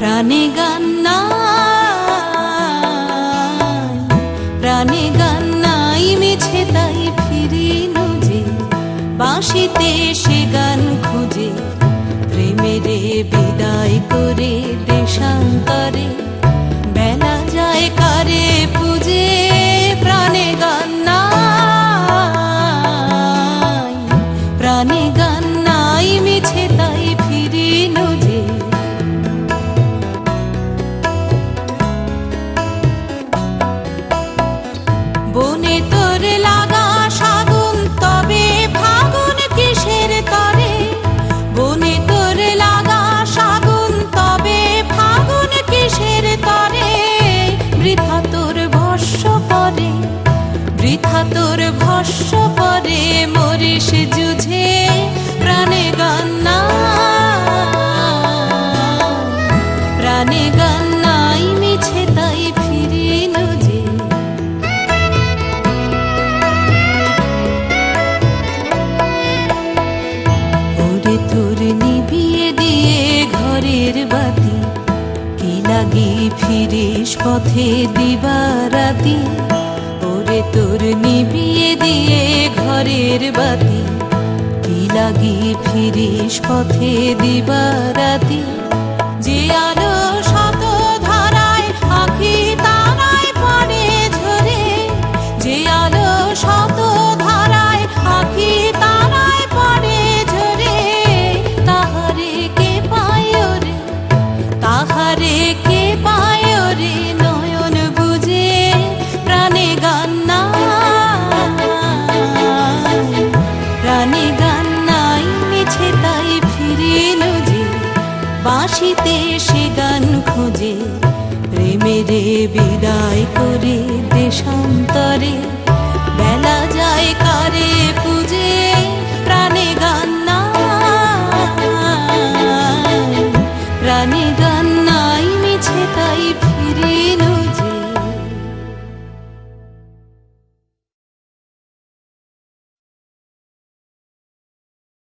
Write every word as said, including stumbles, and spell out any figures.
প্রাণে গান নাই, প্রাণে গান নাই মিছে তাই ফিরি নুজে, বাঁশিতে সে গান খুঁজে প্রেমেরে বিদায় করে দেশান্তরে বেলা যায় কারে পুজে। প্রাণে গান নাই, প্রাণে গান নাই মিছে তাই ফিরি নুজে। বনে তোর লাগা সাগুন তবে ফাগুন কিসের তরে, বনে তোর লাগা সাগুন তবে ফাগুন কিসের তরে। বৃথা তোর ভস্য পরে, বৃথা তোর ভস্য পরে মরিস যুঝে। প্রাণে গান নাই, প্রাণে গান নাই মিছে তাই ফিরি নুজে। ওরে তোর নিভিয়ে দিয়ে ঘরের বাতি, কি লাগি ফিরিস পথে দিবারাতি। ওরে তোর নিভিয়ে দিয়ে ঘরের বাতি, কি লাগি ফিরিস পথে দিবারাতি। যে আলো শত ধারায় আখি তারায় পড়ে ঝরে, যে আলো শত ধারায় আখি তারায় পড়ে ঝরে। তাহারে কে পায় রে, তাহারে কে পায় রে নয়ন বুঝে। প্রাণে গান নাই, প্রাণে গান নাই মিছে তাই ফিরি নুজে, বাঁশিতে সে গান খুঁজে প্রেমেরে বিদায় করে